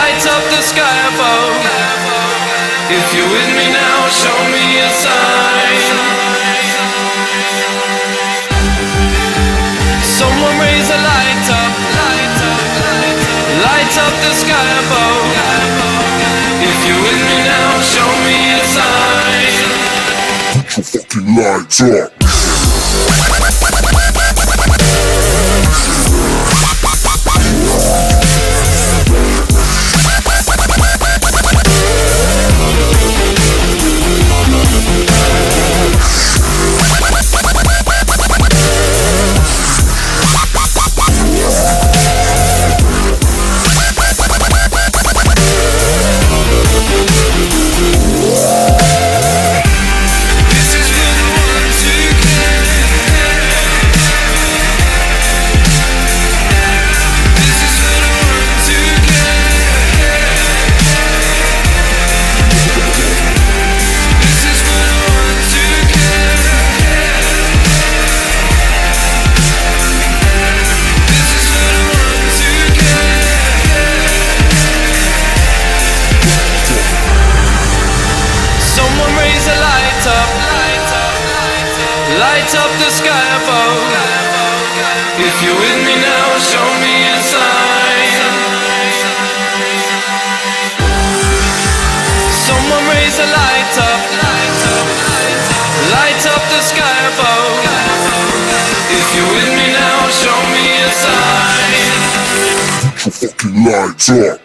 light up the sky above. If you're with me now, show me a sign. Someone raise a light up, light up the sky above. If you're with me now, show me a sign. Put your fucking lights up. Light up the sky above. If you're with me now, show me a sign. Someone raise a light up, light up the sky above. If you're with me now, show me a sign. Put your fucking lights up.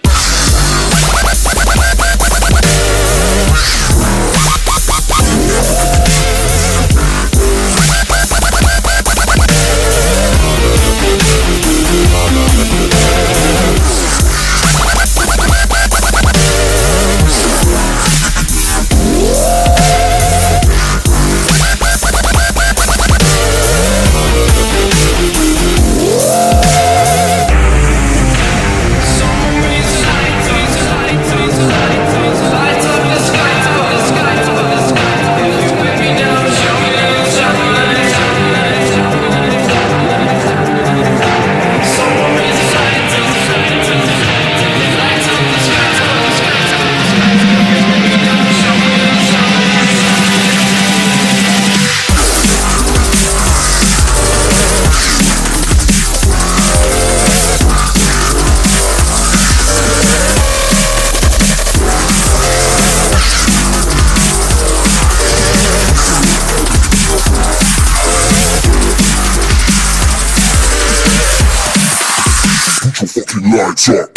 Put your fucking lights up.